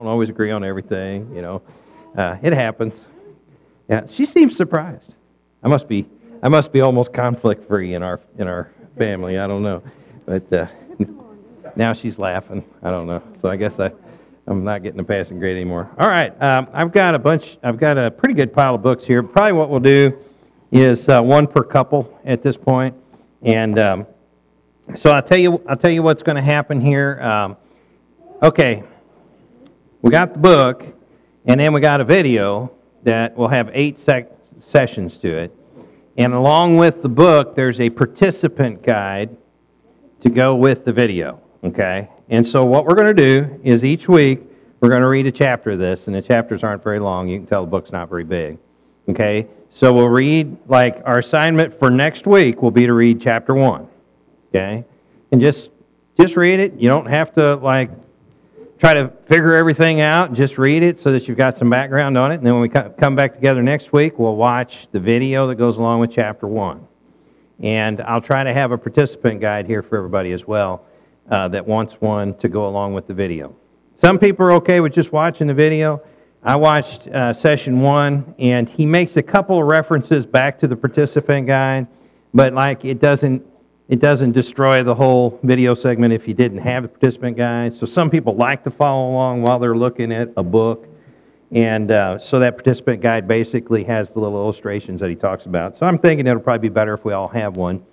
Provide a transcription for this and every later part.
don't always agree on everything, It happens. Yeah, she seems surprised. I must be almost conflict free in our family. I don't know, but now she's laughing. I don't know. So I guess I'm not getting a passing grade anymore. All right, I've got a pretty good pile of books here. Probably what we'll do is one per couple at this point, and so I'll tell you what's going to happen here. Okay, we got the book, and then we got a video that will have 8 sessions to it. And along with the book, there's a participant guide to go with the video, okay? And so what we're going to do is each week we're going to read a chapter of this, and the chapters aren't very long. You can tell the book's not very big, okay? So we'll read, like, our assignment for next week will be to read chapter 1, okay? And just read it. You don't have to, try to figure everything out. Just read it so that you've got some background on it. And then when we come back together next week, we'll watch the video that goes along with chapter 1. And I'll try to have a participant guide here for everybody as well that wants one to go along with the video. Some people are okay with just watching the video. I watched session 1, and he makes a couple of references back to the participant guide, but it doesn't destroy the whole video segment if you didn't have the participant guide. So some people like to follow along while they're looking at a book. And so that participant guide basically has the little illustrations that he talks about. So I'm thinking it'll probably be better if we all have one.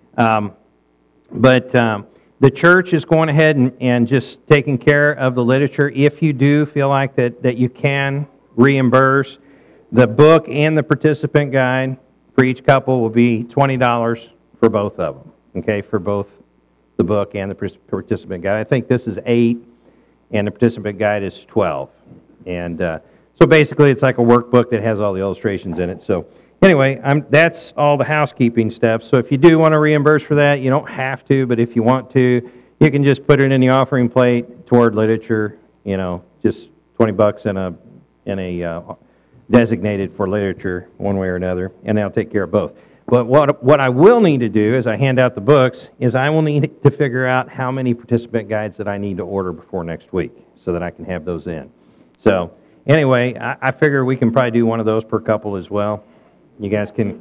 But the church is going ahead and just taking care of the literature. If you do feel like that you can reimburse, the book and the participant guide for each couple will be $20 for both of them. Okay, for both the book and the participant guide. I think this is 8, and the participant guide is 12. And so basically, it's like a workbook that has all the illustrations in it. So anyway, that's all the housekeeping steps. So if you do want to reimburse for that, you don't have to, but if you want to, you can just put it in the offering plate toward literature. Just $20 in a designated for literature, one way or another, and that'll take care of both. But what I will need to do as I hand out the books is I will need to figure out how many participant guides that I need to order before next week so that I can have those in. So anyway, I figure we can probably do one of those per couple as well. You guys can...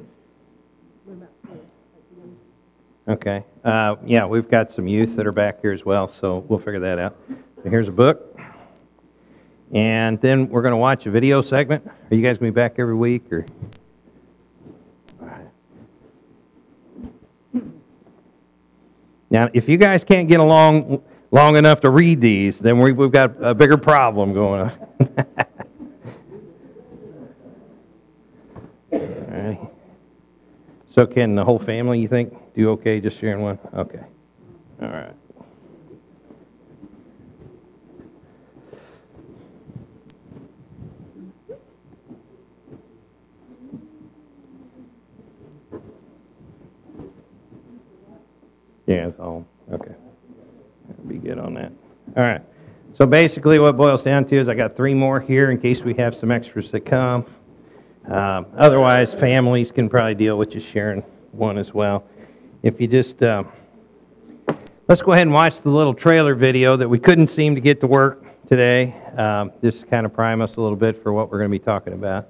Okay. Yeah, we've got some youth that are back here as well, so we'll figure that out. So here's a book. And then we're going to watch a video segment. Are you guys going to be back every week, or... Now, if you guys can't get along long enough to read these, then we've got a bigger problem going on. All right. So can the whole family, you think, do okay just sharing one? Okay. All right. Yeah, it's all, okay. I'll be good on that. All right. So basically what it boils down to is I got 3 more here in case we have some extras that come. Otherwise, families can probably deal with just sharing one as well. If you just, let's go ahead and watch the little trailer video that we couldn't seem to get to work today. Just to kind of prime us a little bit for what we're going to be talking about.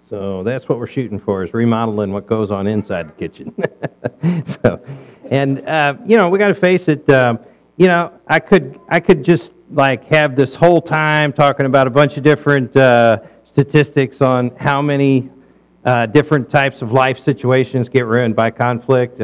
So that's what we're shooting for, is remodeling what goes on inside the kitchen. So, and we got to face it. I could just like have this whole time talking about a bunch of different statistics on how many different types of life situations get ruined by conflict.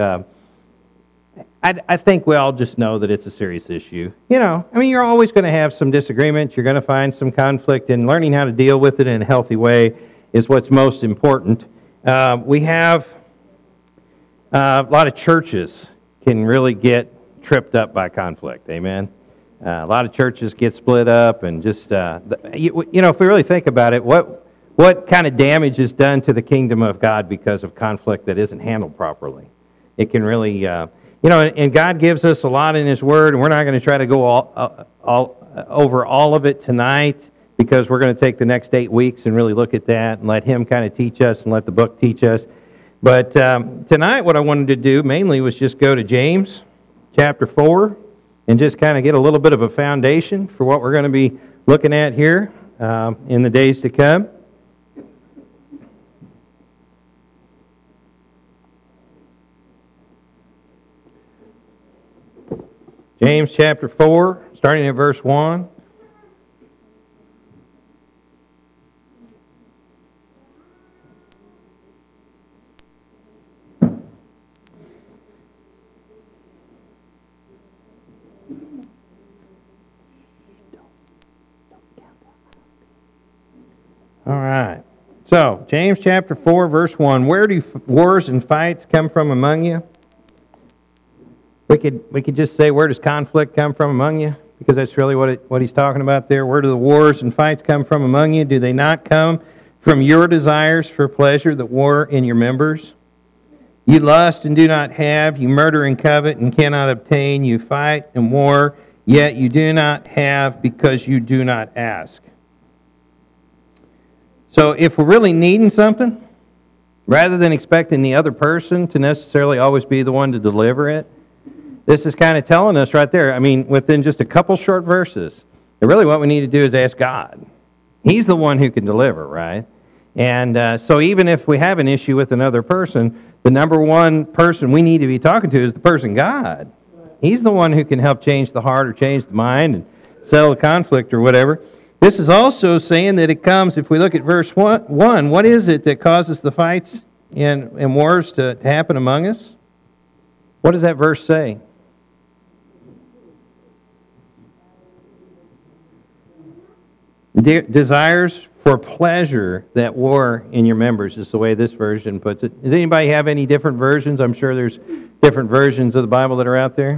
I think we all just know that it's a serious issue. You're always going to have some disagreements. You're going to find some conflict, and learning how to deal with it in a healthy way is what's most important. We have a lot of churches can really get tripped up by conflict. Amen. A lot of churches get split up, and just if we really think about it, what kind of damage is done to the kingdom of God because of conflict that isn't handled properly? It can really, and God gives us a lot in His Word, and we're not going to try to go all over all of it tonight, because we're going to take the next 8 weeks and really look at that and let Him kind of teach us and let the book teach us. But tonight what I wanted to do mainly was just go to James chapter 4 and just kind of get a little bit of a foundation for what we're going to be looking at here in the days to come. James chapter 4, starting at verse 1. All right. So, James chapter 4, verse 1. Where do wars and fights come from among you? We could just say, where does conflict come from among you? Because that's really what he's talking about there. Where do the wars and fights come from among you? Do they not come from your desires for pleasure that war in your members? You lust and do not have. You murder and covet and cannot obtain. You fight and war, yet you do not have because you do not ask. So if we're really needing something, rather than expecting the other person to necessarily always be the one to deliver it, this is kind of telling us right there, within just a couple short verses, that really what we need to do is ask God. He's the one who can deliver, right? And so even if we have an issue with another person, the number one person we need to be talking to is the person God. He's the one who can help change the heart or change the mind and settle the conflict or whatever. This is also saying that it comes, if we look at verse 1, what is it that causes the fights and wars to happen among us? What does that verse say? Desires for pleasure that war in your members is the way this version puts it. Does anybody have any different versions? I'm sure there's different versions of the Bible that are out there.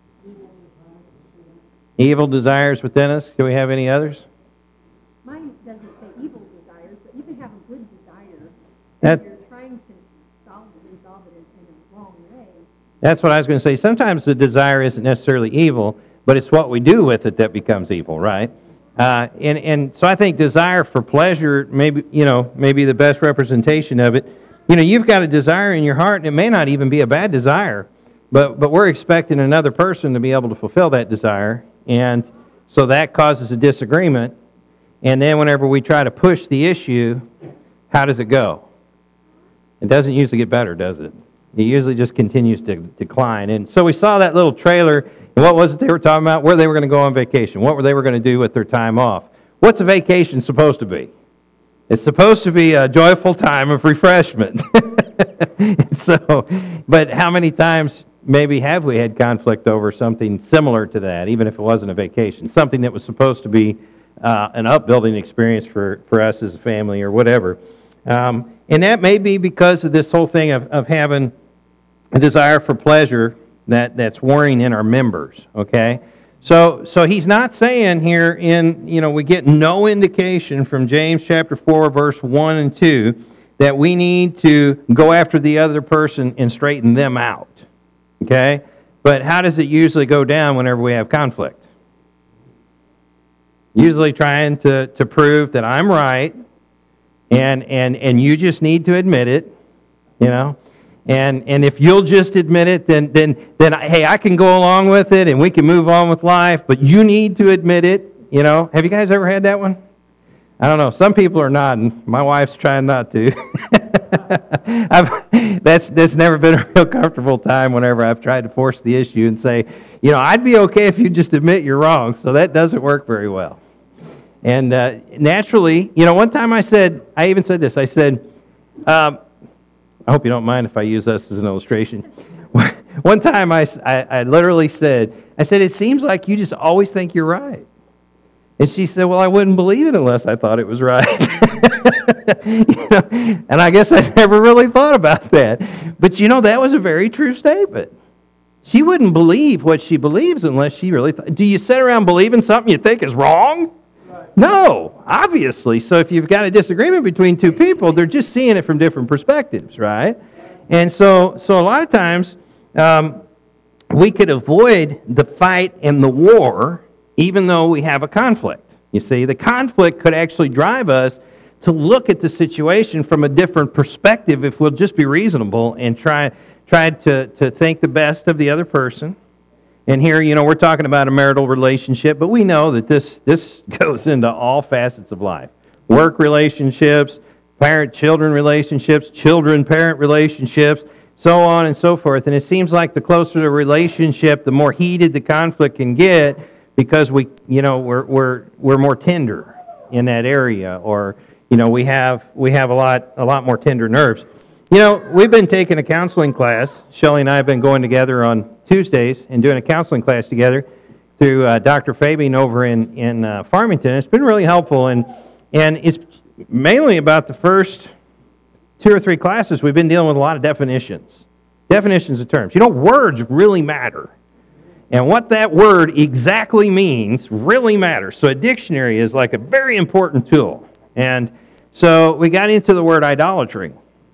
Evil desires within us. Do we have any others? Mine doesn't say evil desires, but you can have a good desire if you're trying to resolve it in a wrong way. That's what I was going to say. Sometimes the desire isn't necessarily evil, but it's what we do with it that becomes evil, right? And so I think desire for pleasure may be the best representation of it. You've got a desire in your heart, and it may not even be a bad desire, but we're expecting another person to be able to fulfill that desire, and so that causes a disagreement. And then whenever we try to push the issue, how does it go? It doesn't usually get better, does it? It usually just continues to decline. And so we saw that little trailer, and what was it they were talking about? Where they were going to go on vacation. What were they going to do with their time off? What's a vacation supposed to be? It's supposed to be a joyful time of refreshment. But how many times maybe have we had conflict over something similar to that, even if it wasn't a vacation, something that was supposed to be an upbuilding experience for us as a family or whatever. And that may be because of this whole thing of having a desire for pleasure that's warring in our members, okay? So he's not saying here we get no indication from James chapter 4, verse 1 and 2, that we need to go after the other person and straighten them out, okay? But how does it usually go down whenever we have conflict? Usually trying to prove that I'm right, and you just need to admit it, And if you'll just admit it, then hey, I can go along with it, and we can move on with life, but you need to admit it, Have you guys ever had that one? I don't know. Some people are nodding. My wife's trying not to. That's never been a real comfortable time whenever I've tried to force the issue and say, I'd be okay if you just admit you're wrong. So that doesn't work very well. And naturally, one time I even said this. I said, I hope you don't mind if I use this as an illustration. One time I literally said, it seems like you just always think you're right. And she said, well, I wouldn't believe it unless I thought it was right. And I guess I never really thought about that. But that was a very true statement. She wouldn't believe what she believes unless she really thought. Do you sit around believing something you think is wrong? Right. No, obviously. So if you've got a disagreement between two people, they're just seeing it from different perspectives, right? And so a lot of times we could avoid the fight and the war even though we have a conflict. You see, the conflict could actually drive us to look at the situation from a different perspective if we'll just be reasonable and try to think the best of the other person. And here, we're talking about a marital relationship, but we know that this goes into all facets of life. Work relationships, parent-children relationships, children-parent relationships, so on and so forth. And it seems like the closer the relationship, the more heated the conflict can get, because we're more tender in that area, or we have a lot more tender nerves. We've been taking a counseling class. Shelley and I have been going together on Tuesdays and doing a counseling class together through Dr. Fabian over in Farmington. It's been really helpful, and it's mainly about the first 2 or 3 classes. We've been dealing with a lot of definitions of terms. Words really matter. And what that word exactly means really matters. So a dictionary is like a very important tool. And so we got into the word idolatry.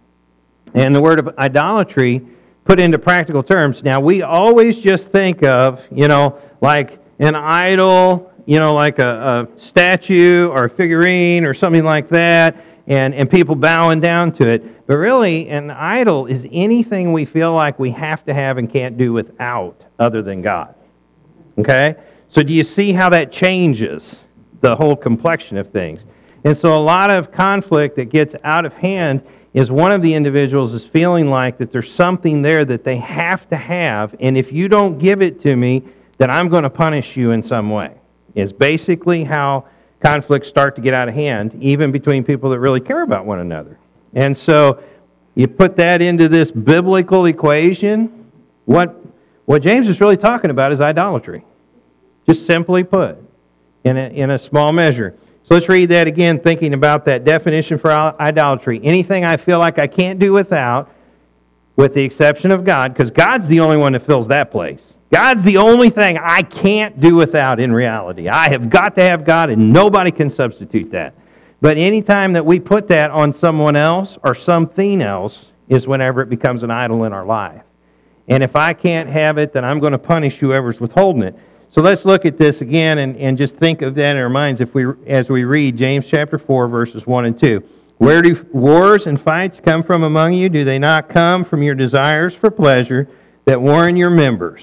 And the word of idolatry put into practical terms. Now, we always just think of, like an idol, like a statue or a figurine or something like that, and people bowing down to it. But really, an idol is anything we feel like we have to have and can't do without other than God. Okay? So do you see how that changes the whole complexion of things? And so a lot of conflict that gets out of hand is one of the individuals is feeling like that there's something there that they have to have, and if you don't give it to me, then I'm going to punish you in some way. Is basically how conflicts start to get out of hand, even between people that really care about one another. And so you put that into this biblical equation, what James is really talking about is idolatry. Just simply put, in a small measure. So let's read that again, thinking about that definition for idolatry. Anything I feel like I can't do without, with the exception of God, because God's the only one that fills that place. God's the only thing I can't do without in reality. I have got to have God, and nobody can substitute that. But anytime that we put that on someone else or something else is whenever it becomes an idol in our life. And if I can't have it, then I'm going to punish whoever's withholding it. So let's look at this again and just think of that in our minds as we read James chapter 4, verses 1 and 2. Where do wars and fights come from among you? Do they not come from your desires for pleasure that war in your members?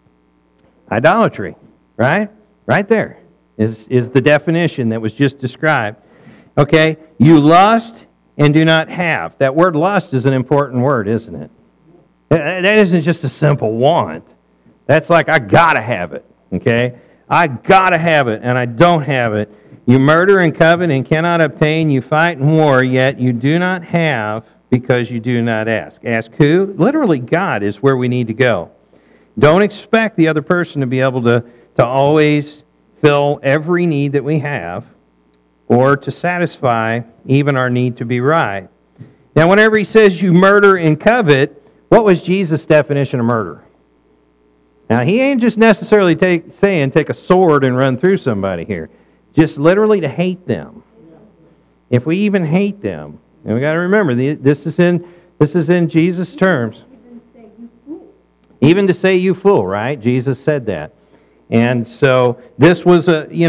Idolatry, right? Right there is the definition that was just described. Okay, you lust and do not have. That word lust is an important word, isn't it? That isn't just a simple want. That's like, I gotta have it, okay? I gotta have it, and I don't have it. You murder and covet and cannot obtain. You fight and war, yet you do not have because you do not ask. Ask who? Literally, God is where we need to go. Don't expect the other person to be able to always fill every need that we have or to satisfy even our need to be right. Now, whenever he says you murder and covet, what was Jesus' definition of murder? Now, he ain't just necessarily saying take a sword and run through somebody here. Just literally to hate them. If we even hate them, and we got to remember, this is in Jesus' terms. Even to say you fool, right? Jesus said that. And so this was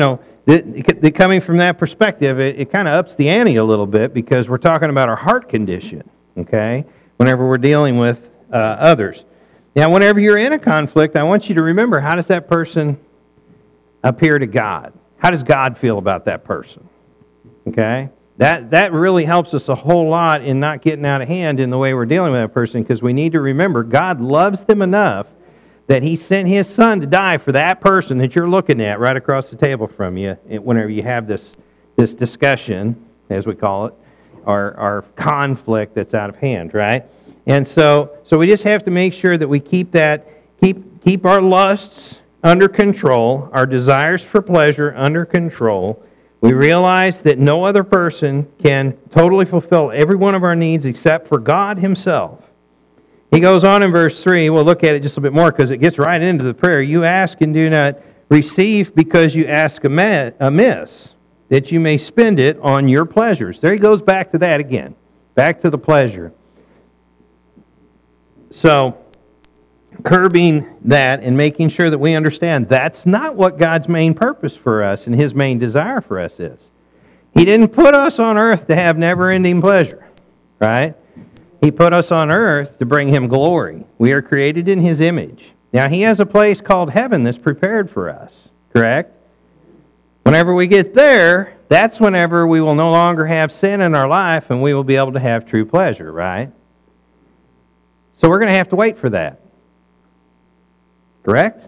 coming from that perspective, it kind of ups the ante a little bit because we're talking about our heart condition, okay? Whenever we're dealing with others. Now, whenever you're in a conflict, I want you to remember, how does that person appear to God? How does God feel about that person? Okay? That really helps us a whole lot in not getting out of hand in the way we're dealing with that person, because we need to remember God loves them enough that He sent His Son to die for that person that you're looking at right across the table from you whenever you have this discussion, as we call it, or conflict that's out of hand, right? And so we just have to make sure that we keep our lusts under control, our desires for pleasure under control. We realize that no other person can totally fulfill every one of our needs except for God Himself. He goes on in verse 3, we'll look at it just a bit more because it gets right into the prayer. You ask and do not receive because you ask amiss, that you may spend it on your pleasures. There he goes back to that again, back to the pleasure. So, curbing that and making sure that we understand that's not what God's main purpose for us and His main desire for us is. He didn't put us on earth to have never-ending pleasure, right? He put us on earth to bring Him glory. We are created in His image. Now, He has a place called heaven that's prepared for us, correct? Whenever we get there, that's whenever we will no longer have sin in our life and we will be able to have true pleasure, right? So we're going to have to wait for that. Correct?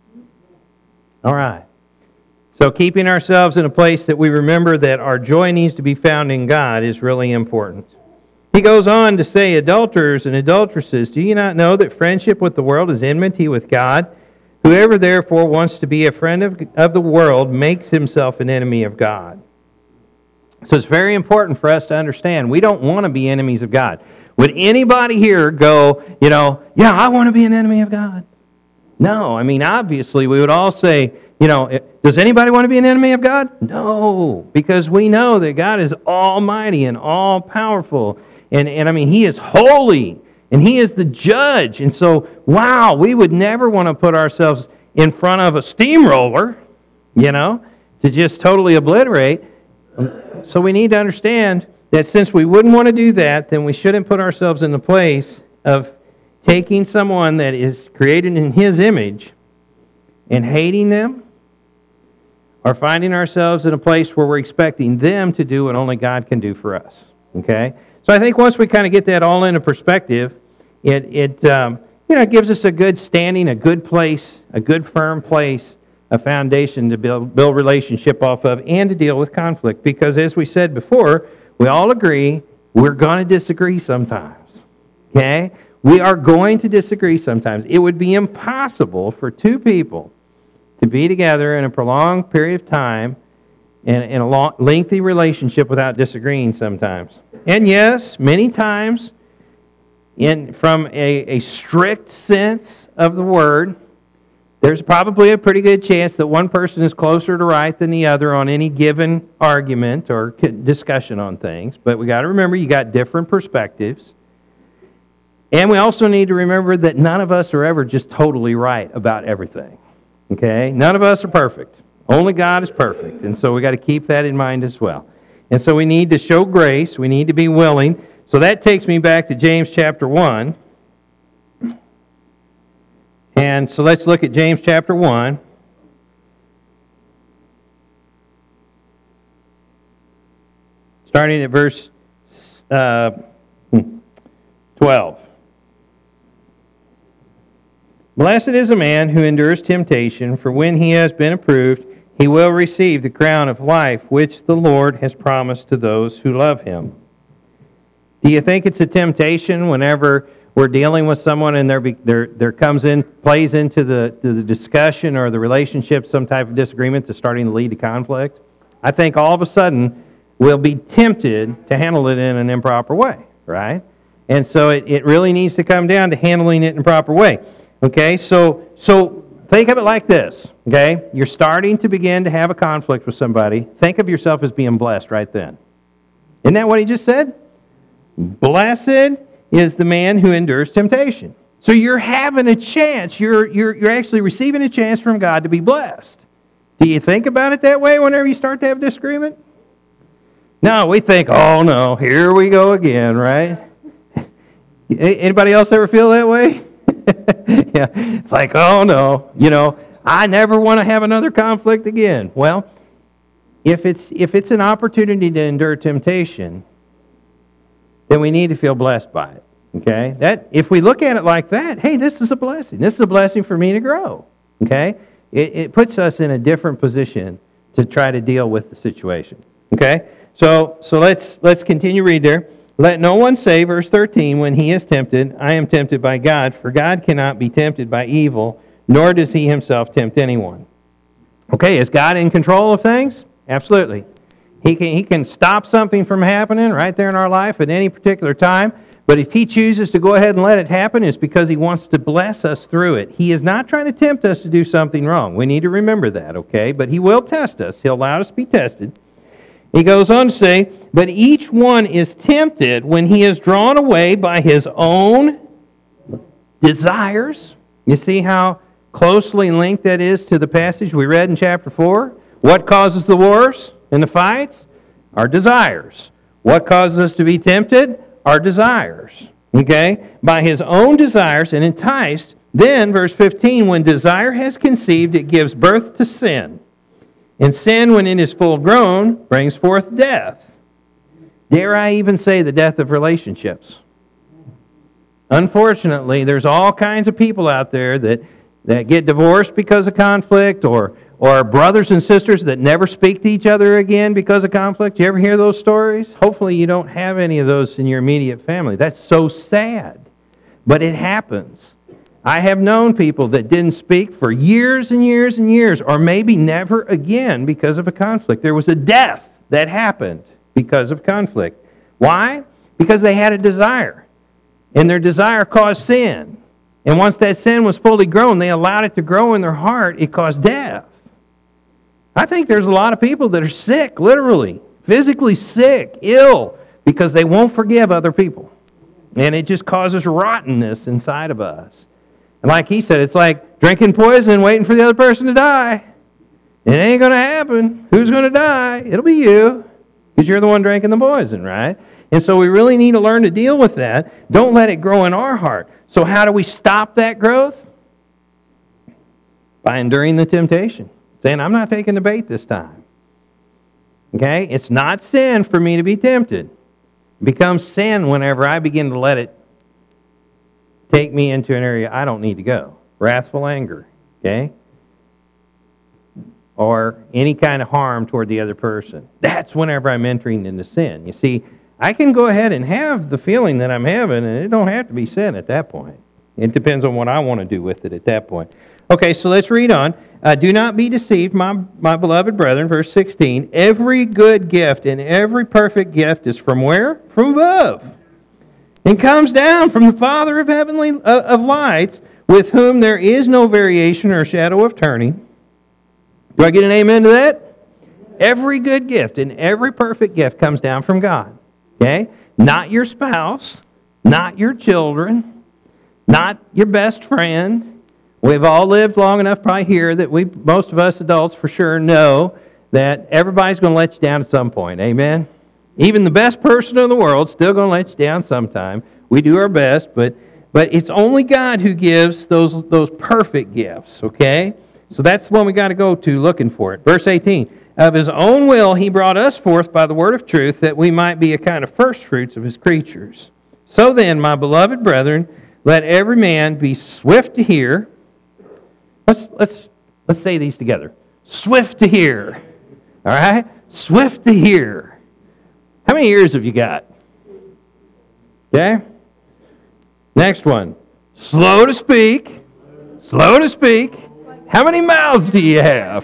All right. So keeping ourselves in a place that we remember that our joy needs to be found in God is really important. He goes on to say, adulterers and adulteresses, do you not know that friendship with the world is enmity with God? Whoever therefore wants to be a friend of the world makes himself an enemy of God. So it's very important for us to understand we don't want to be enemies of God. Would anybody here go, yeah, I want to be an enemy of God? No. I mean, obviously, we would all say, does anybody want to be an enemy of God? No. Because we know that God is almighty and all-powerful. And I mean, He is holy. And He is the judge. And so, wow, we would never want to put ourselves in front of a steamroller, to just totally obliterate. So we need to understand that since we wouldn't want to do that, then we shouldn't put ourselves in the place of taking someone that is created in His image and hating them, or finding ourselves in a place where we're expecting them to do what only God can do for us. Okay? So I think once we kind of get that all into perspective, it gives us a good standing, a good place, a good firm place, a foundation to build relationship off of and to deal with conflict. Because as we said before, we all agree we're going to disagree sometimes. Okay? We are going to disagree sometimes. It would be impossible for two people to be together in a prolonged period of time in a lengthy relationship without disagreeing sometimes. And yes, many times, from a strict sense of the word, there's probably a pretty good chance that one person is closer to right than the other on any given argument or discussion on things. But we got to remember you got different perspectives. And we also need to remember that none of us are ever just totally right about everything. Okay? None of us are perfect. Only God is perfect. And so we got to keep that in mind as well. And so we need to show grace. We need to be willing. So that takes me back to James chapter 1. And so let's look at James chapter 1. Starting at verse 12. Blessed is a man who endures temptation, for when he has been approved, he will receive the crown of life which the Lord has promised to those who love Him. Do you think it's a temptation whenever we're dealing with someone and there plays into the discussion or the relationship some type of disagreement that's starting to lead to conflict? I think all of a sudden we'll be tempted to handle it in an improper way, right? And so it really needs to come down to handling it in a proper way. Okay, so think of it like this, okay? You're starting to begin to have a conflict with somebody. Think of yourself as being blessed right then. Isn't that what he just said? Blessed is the man who endures temptation. So you're having a chance. You're actually receiving a chance from God to be blessed. Do you think about it that way whenever you start to have disagreement? No, we think, oh no, here we go again, right? Anybody else ever feel that way? Yeah, it's like, oh no, I never want to have another conflict again. Well, if it's an opportunity to endure temptation, then we need to feel blessed by it. Okay? That if we look at it like that, hey, this is a blessing. This is a blessing for me to grow. Okay? It puts us in a different position to try to deal with the situation. Okay? So let's continue read there. Let no one say, verse 13, when he is tempted, I am tempted by God, for God cannot be tempted by evil, nor does he himself tempt anyone. Okay, is God in control of things? Absolutely. He can stop something from happening right there in our life at any particular time, but if he chooses to go ahead and let it happen, it's because he wants to bless us through it. He is not trying to tempt us to do something wrong. We need to remember that, okay? But he will test us. He'll allow us to be tested. He goes on to say, but each one is tempted when he is drawn away by his own desires. You see how closely linked that is to the passage we read in chapter 4? What causes the wars and the fights? Our desires. What causes us to be tempted? Our desires. Okay? By his own desires and enticed. Then, verse 15, when desire has conceived, it gives birth to sin. And sin, when it is full grown, brings forth death. Dare I even say the death of relationships? Unfortunately, there's all kinds of people out there that get divorced because of conflict, or brothers and sisters that never speak to each other again because of conflict. You ever hear those stories? Hopefully you don't have any of those in your immediate family. That's so sad. But it happens. I have known people that didn't speak for years and years and years, or maybe never again because of a conflict. There was a death that happened because of conflict. Why? Because they had a desire. And their desire caused sin. And once that sin was fully grown, they allowed it to grow in their heart, it caused death. I think there's a lot of people that are sick, literally, physically sick, ill, because they won't forgive other people. And it just causes rottenness inside of us. And like he said, it's like drinking poison and waiting for the other person to die. It ain't going to happen. Who's going to die? It'll be you, because you're the one drinking the poison, right? And so we really need to learn to deal with that. Don't let it grow in our heart. So how do we stop that growth? By enduring the temptation. Saying, I'm not taking the bait this time. Okay? It's not sin for me to be tempted. It becomes sin whenever I begin to let it take me into an area I don't need to go. Wrathful anger. Okay? Or any kind of harm toward the other person. That's whenever I'm entering into sin. You see, I can go ahead and have the feeling that I'm having, and it don't have to be sin at that point. It depends on what I want to do with it at that point. Okay, so let's read on. Do not be deceived, my beloved brethren, verse 16. Every good gift and every perfect gift is from where? From above. And comes down from the Father of lights, with whom there is no variation or shadow of turning. Do I get an amen to that? Every good gift and every perfect gift comes down from God. Okay? Not your spouse, not your children, not your best friend. We've all lived long enough probably here that most of us adults for sure know that everybody's going to let you down at some point. Amen? Even the best person in the world still going to let you down sometime. We do our best, but it's only God who gives those perfect gifts. Okay? So that's the one we got to go to looking for it. Verse 18. Of his own will he brought us forth by the word of truth, that we might be a kind of first fruits of his creatures. So then, my beloved brethren, let every man be swift to hear. Let's say these together. Swift to hear. All right? Swift to hear. How many ears have you got? Okay? Next one. Slow to speak. Slow to speak. How many mouths do you have?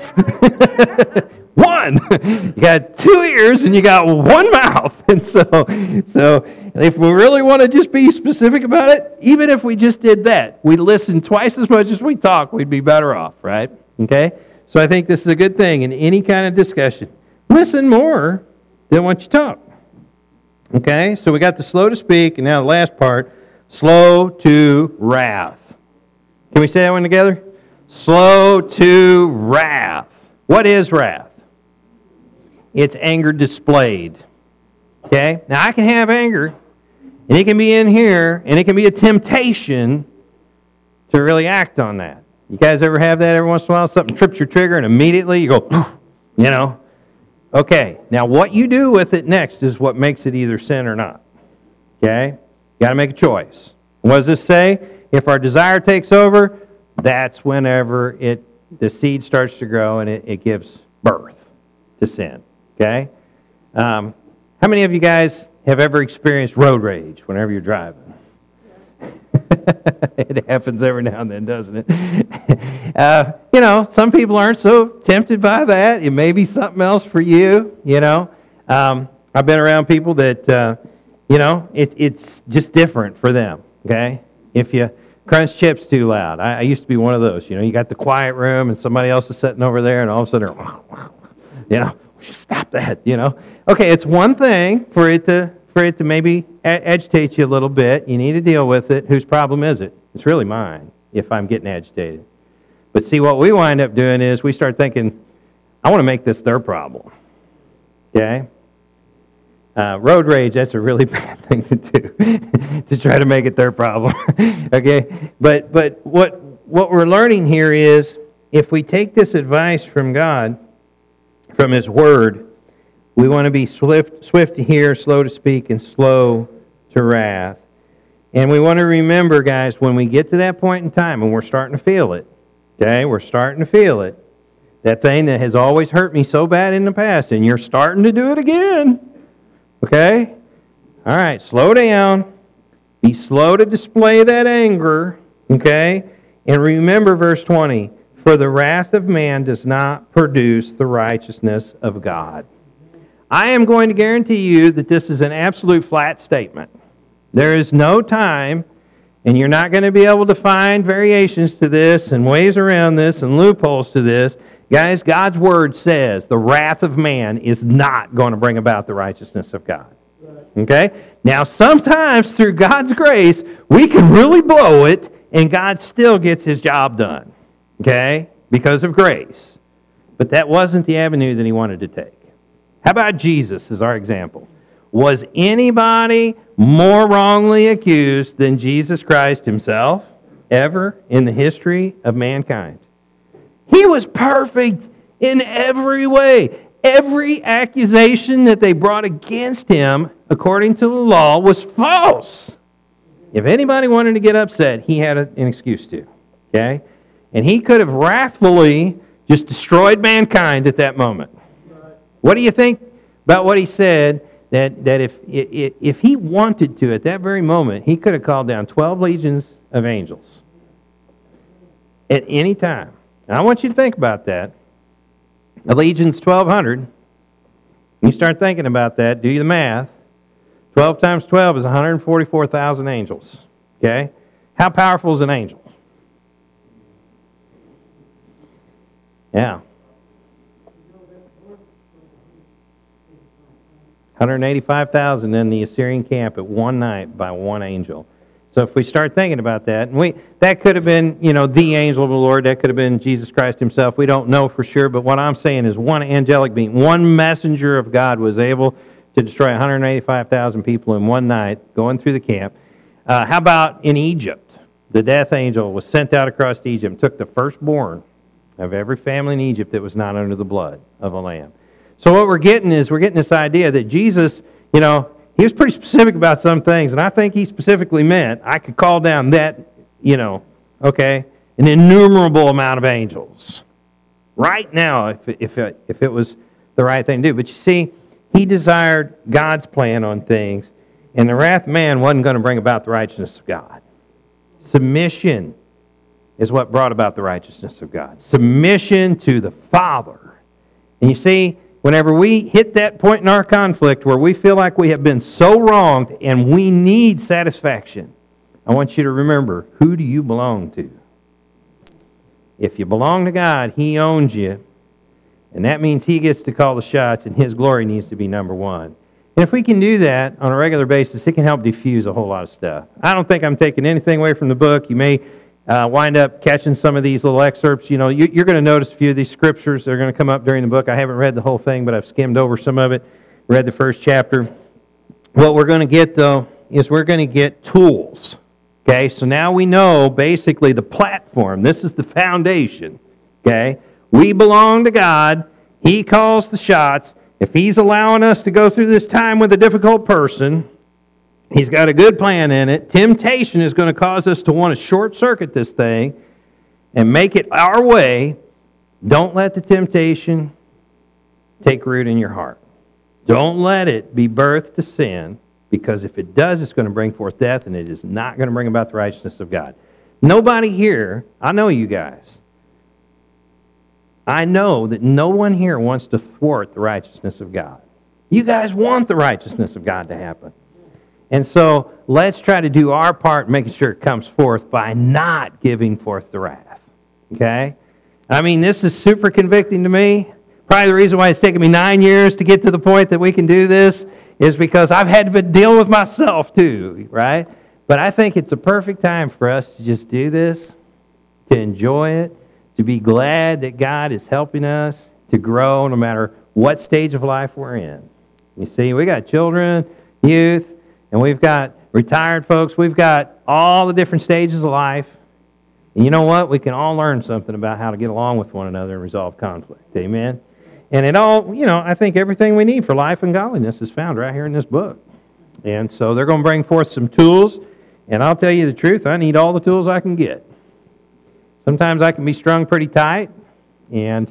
One. You got 2 ears and you got 1 mouth. And so if we really want to just be specific about it, even if we just did that, we listen twice as much as we talk, we'd be better off, right? Okay? So I think this is a good thing in any kind of discussion. Listen more than what you talk. Okay? So we got the slow to speak, and now the last part, slow to wrath. Can we say that one together? Slow to wrath. What is wrath? It's anger displayed. Okay? Now I can have anger, and it can be in here, and it can be a temptation to really act on that. You guys ever have that every once in a while? Something trips your trigger, and immediately you go, Okay, now what you do with it next is what makes it either sin or not. Okay? You got to make a choice. What does this say? If our desire takes over, that's whenever the seed starts to grow and it gives birth to sin. Okay? How many of you guys have ever experienced road rage whenever you're driving? It happens every now and then, doesn't it? Some people aren't so tempted by that. It may be something else for you, I've been around people that, it's just different for them, okay? If you crunch chips too loud. I used to be one of those, you got the quiet room and somebody else is sitting over there and all of a sudden, stop that, Okay, it's one thing for it to maybe agitate you a little bit. You need to deal with it. Whose problem is it? It's really mine if I'm getting agitated. But see, what we wind up doing is we start thinking, I want to make this their problem. Okay? Road rage, that's a really bad thing to do, to try to make it their problem. Okay? But what we're learning here is if we take this advice from God, from His Word, we want to be swift to hear, slow to speak, and slow to wrath. And we want to remember, guys, when we get to that point in time, and we're starting to feel it, okay? We're starting to feel it. That thing that has always hurt me so bad in the past, and you're starting to do it again, okay? All right, slow down. Be slow to display that anger, okay? And remember verse 20, for the wrath of man does not produce the righteousness of God. I am going to guarantee you that this is an absolute flat statement. There is no time, and you're not going to be able to find variations to this and ways around this and loopholes to this. Guys, God's Word says the wrath of man is not going to bring about the righteousness of God. Okay? Now, sometimes through God's grace, we can really blow it, and God still gets His job done. Okay? Because of grace. But that wasn't the avenue that He wanted to take. How about Jesus as our example? Was anybody more wrongly accused than Jesus Christ Himself ever in the history of mankind? He was perfect in every way. Every accusation that they brought against Him, according to the law, was false. If anybody wanted to get upset, He had an excuse to. Okay? And He could have wrathfully just destroyed mankind at that moment. What do you think about what He said, that if He wanted to, at that very moment, He could have called down 12 legions of angels at any time. And I want you to think about that. A legion's 1,200. You start thinking about that, do the math. 12 times 12 is 144,000 angels. Okay? How powerful is an angel? Yeah. 185,000 in the Assyrian camp at one night by one angel. So if we start thinking about that, and that could have been, the angel of the Lord, that could have been Jesus Christ Himself. We don't know for sure, but what I'm saying is one angelic being, one messenger of God was able to destroy 185,000 people in one night going through the camp. How about in Egypt? The death angel was sent out across Egypt and took the firstborn of every family in Egypt that was not under the blood of a lamb. So what we're getting this idea that Jesus, He was pretty specific about some things, and I think He specifically meant I could call down that, an innumerable amount of angels right now if it was the right thing to do. But you see, He desired God's plan on things, and the wrath of man wasn't going to bring about the righteousness of God. Submission is what brought about the righteousness of God. Submission to the Father. And you see, whenever we hit that point in our conflict where we feel like we have been so wronged and we need satisfaction, I want you to remember, who do you belong to? If you belong to God, He owns you, and that means He gets to call the shots, and His glory needs to be number one. And if we can do that on a regular basis, it can help diffuse a whole lot of stuff. I don't think I'm taking anything away from the book. You may wind up catching some of these little excerpts. You're going to notice a few of these scriptures. They're going to come up during the book. I haven't read the whole thing, but I've skimmed over some of it, read the first chapter. What we're going to get, though, is we're going to get tools. Okay, so now we know basically the platform. This is the foundation. Okay, we belong to God. He calls the shots. if He's allowing us to go through this time with a difficult person, He's got a good plan in it. Temptation is going to cause us to want to short-circuit this thing and make it our way. Don't let the temptation take root in your heart. Don't let it be birthed to sin, because if it does, it's going to bring forth death, and it is not going to bring about the righteousness of God. Nobody here, I know you guys, I know that no one here wants to thwart the righteousness of God. You guys want the righteousness of God to happen. And so let's try to do our part making sure it comes forth by not giving forth the wrath. Okay? I mean, this is super convicting to me. Probably the reason why it's taken me 9 years to get to the point that we can do this is because I've had to deal with myself too, right? But I think it's a perfect time for us to just do this, to enjoy it, to be glad that God is helping us to grow no matter what stage of life we're in. You see, we got children, youth, and we've got retired folks. We've got all the different stages of life. And you know what? We can all learn something about how to get along with one another and resolve conflict. Amen? And it all, I think everything we need for life and godliness is found right here in this book. And so they're going to bring forth some tools. And I'll tell you the truth, I need all the tools I can get. Sometimes I can be strung pretty tight and,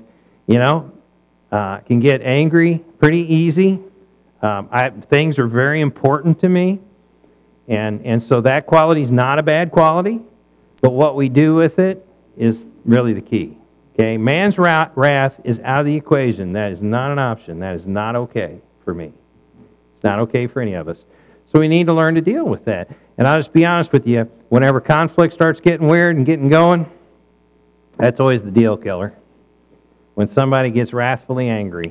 can get angry pretty easy. Things are very important to me. And so that quality is not a bad quality. But what we do with it is really the key. Okay? Man's wrath is out of the equation. That is not an option. That is not okay for me. It's not okay for any of us. So we need to learn to deal with that. And I'll just be honest with you, whenever conflict starts getting weird and getting going, that's always the deal killer. When somebody gets wrathfully angry,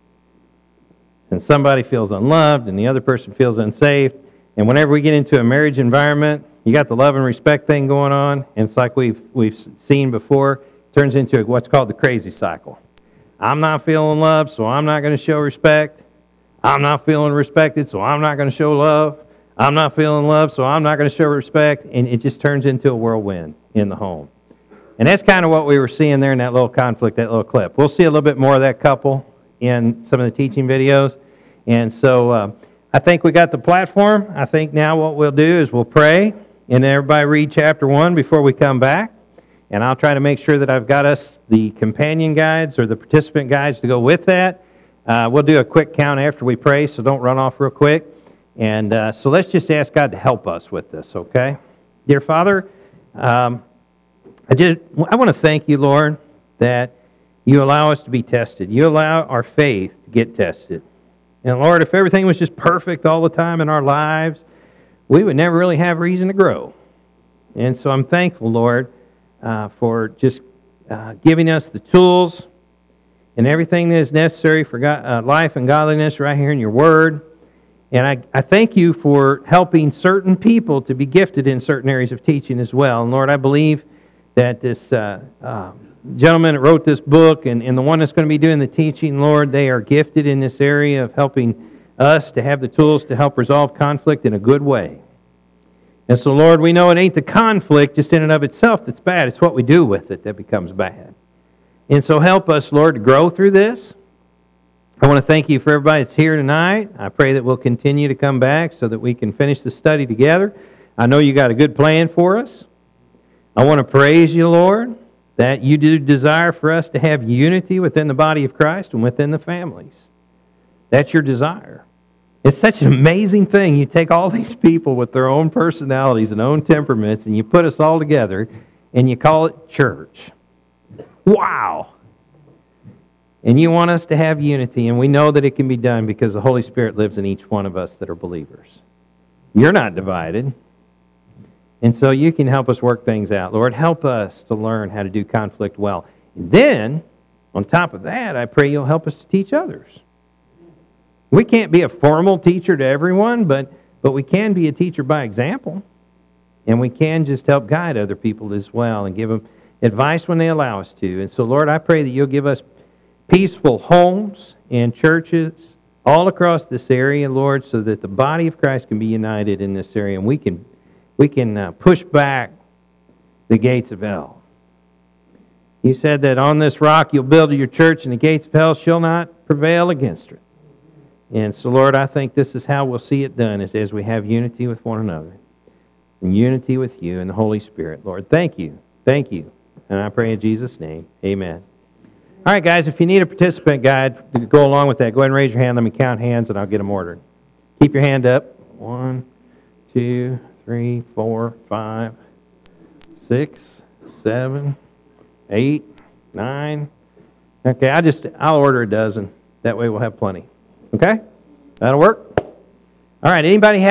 and somebody feels unloved, and the other person feels unsafe, and whenever we get into a marriage environment, you got the love and respect thing going on, and it's like we've seen before, it turns into what's called the crazy cycle. I'm not feeling loved, so I'm not going to show respect. I'm not feeling respected, so I'm not going to show love. I'm not feeling love, so I'm not going to show respect, and it just turns into a whirlwind in the home. And that's kind of what we were seeing there in that little conflict, that little clip. We'll see a little bit more of that couple in some of the teaching videos. And so I think we got the platform. I think now what we'll do is we'll pray, and everybody read chapter 1 before we come back. And I'll try to make sure that I've got us the companion guides or the participant guides to go with that. We'll do a quick count after we pray, so don't run off real quick. And so let's just ask God to help us with this, okay? Dear Father, I want to thank you, Lord, that you allow us to be tested. You allow our faith to get tested. And Lord, if everything was just perfect all the time in our lives, we would never really have reason to grow. And so I'm thankful, Lord, for just giving us the tools and everything that is necessary for life and godliness right here in your Word. And I thank you for helping certain people to be gifted in certain areas of teaching as well. And Lord, I believe that this gentleman that wrote this book and the one that's going to be doing the teaching, Lord, they are gifted in this area of helping us to have the tools to help resolve conflict in a good way. And so, Lord, we know it ain't the conflict just in and of itself that's bad. It's what we do with it that becomes bad. And so help us, Lord, to grow through this. I want to thank you for everybody that's here tonight. I pray that we'll continue to come back so that we can finish the study together. I know you got a good plan for us. I want to praise you, Lord, that you do desire for us to have unity within the body of Christ and within the families. That's your desire. It's such an amazing thing. You take all these people with their own personalities and own temperaments, and you put us all together, and you call it church. Wow! And you want us to have unity, and we know that it can be done because the Holy Spirit lives in each one of us that are believers. You're not divided. And so you can help us work things out. Lord, help us to learn how to do conflict well. And then, on top of that, I pray you'll help us to teach others. We can't be a formal teacher to everyone, but we can be a teacher by example. And we can just help guide other people as well and give them advice when they allow us to. And so, Lord, I pray that you'll give us peaceful homes and churches all across this area, Lord, so that the body of Christ can be united in this area and we can push back the gates of hell. You said that on this rock you'll build your church and the gates of hell shall not prevail against it. And so, Lord, I think this is how we'll see it done, is as we have unity with one another. And unity with you and the Holy Spirit. Lord, thank you. Thank you. And I pray in Jesus' name, amen. All right, guys, if you need a participant guide to go along with that, go ahead and raise your hand. Let me count hands, and I'll get them ordered. Keep your hand up. 1, 2, 3, 4, 5, 6, 7, 8, 9. Okay, I'll order a dozen. That way we'll have plenty. Okay? That'll work? All right, anybody have